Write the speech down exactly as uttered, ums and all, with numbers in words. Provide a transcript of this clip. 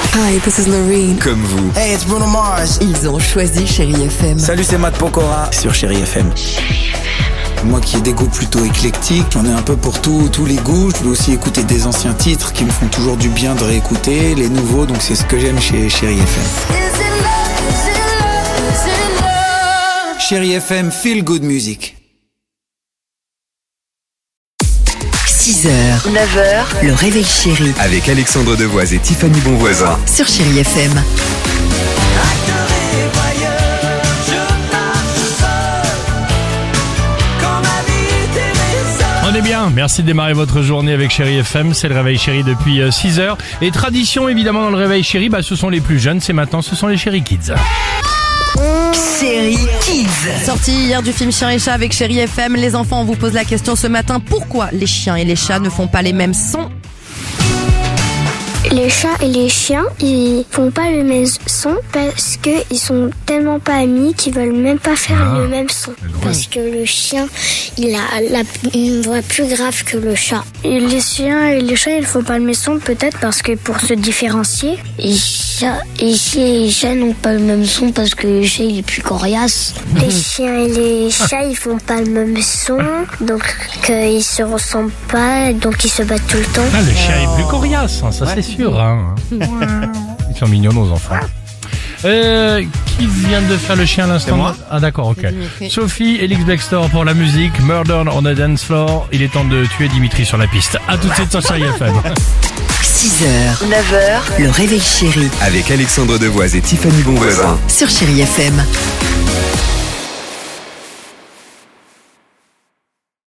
Hi, this is Noreen. Comme vous. Hey, it's Bruno Mars. Ils ont choisi Chérie F M. Salut, c'est Matt Pokora sur Chérie F M. Moi qui ai des goûts plutôt éclectiques, j'en ai un peu pour tout, tous les goûts. Je peux aussi écouter des anciens titres qui me font toujours du bien de réécouter, les nouveaux, donc c'est ce que j'aime chez Chérie F M. Chérie F M, feel good music. six heures, neuf heures, le réveil chéri Avec Alexandre Devoise et Tiffany Bonvoisin. sur Chérie F M. On est bien, merci de démarrer votre journée avec Chérie F M, c'est le réveil chéri depuis six heures. Et tradition évidemment dans le réveil chéri, bah, ce sont les plus jeunes, c'est maintenant, ce sont les Chéri Kids. Chérie Kids. Sorti hier du film Chien et Chat avec Chérie F M, les enfants, on vous pose la question ce matin, pourquoi les chiens et les chats ne font pas les mêmes sons? Les chats et les chiens, ils font pas le même son parce que ils sont tellement pas amis qu'ils veulent même pas faire Ah, le même son. Parce que le chien, il a la, une voix plus grave que le chat. Et les chiens et les chats, ils font pas le même son peut-être parce que pour se différencier. Les chats et les chats n'ont pas le même son parce que le chat il est plus coriace. Les chiens et les chats, ils font pas le même son, donc euh, ils se ressemblent pas, donc ils se battent tout le temps. Ah, le chien est plus coriace, hein, ça c'est sûr. Hein. Ils sont mignons nos enfants. Euh, qui vient de faire le chien à l'instant? C'est moi. Ah d'accord, ok. Sophie, Elix Bextor pour la musique, Murder on a Dance Floor. Il est temps de tuer Dimitri sur la piste. A tout de suite sur Chérie F M. six heures, neuf heures, le réveil chéri Avec Alexandre Devoise et Tiffany Bonvoisin. sur Chérie F M.